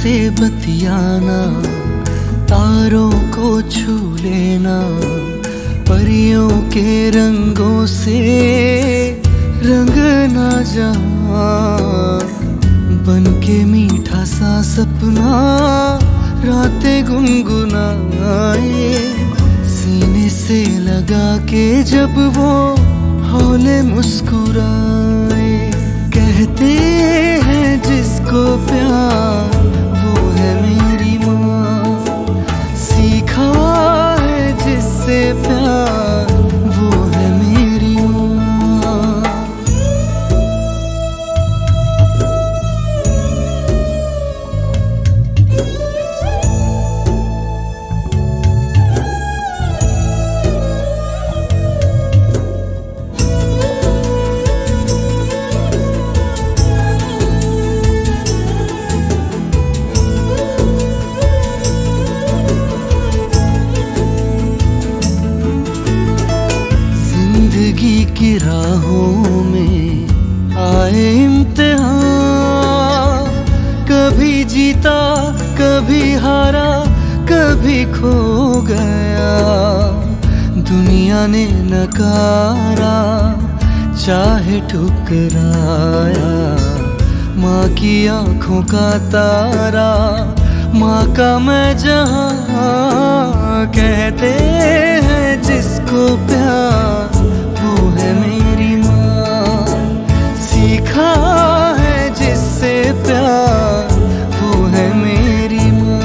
से बतियाना, तारों को छू लेना, परियों के रंगों से रंगना जहां, बन के मीठा सा सपना रातें गुनगुनाए, सीने से लगा के जब वो हौले मुस्कुराए। कहते हैं जिसको प्यार वो है मेरी माँ, सीखा है जिससे प्यार वो है मेरी माँ। जिंदगी की राहों में आए इम्तिहान, कभी जीता कभी हारा कभी खो गया, दुनिया ने नकारा चाहे ठुकराया, माँ की आंखों का तारा माँ का मैं जहां, कहते हैं जिसको प्यार वो है मेरी माँ, सीखा है जिससे प्यार वो है मेरी माँ।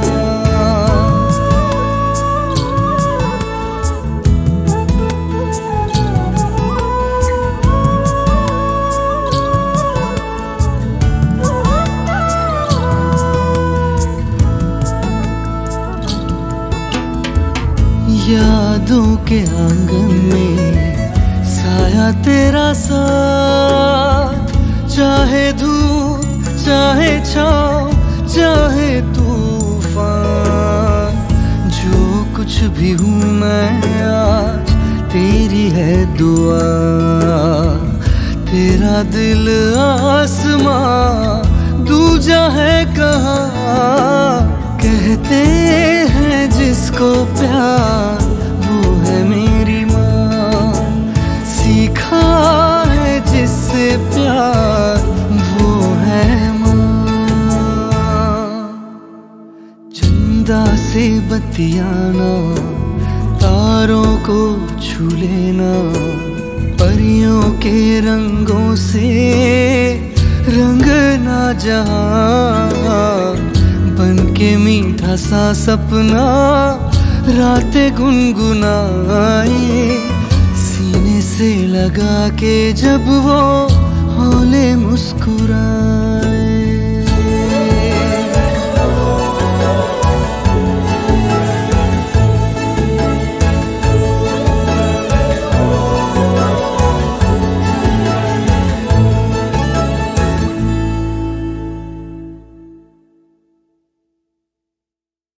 यादों के आंगन में साया तेरा साथ, चाहे धूप चाहे छाँव चाहे तूफान, जो कुछ भी हूँ मैं आज तेरी है दुआ, तेरा दिल आसमां दूजा है कहाँ, कहते हैं जिसको प्यार वो है मेरी माँ, सीखा है जिससे प्यार वो है माँ। चंदा से बतियाना, तारों को छू लेना, परियों के रंगों से रंगना जहां, बन के मीठा सा सपना रातें गुनगुनाए, सीने से लगा के जब वो हौले मुस्कुराए।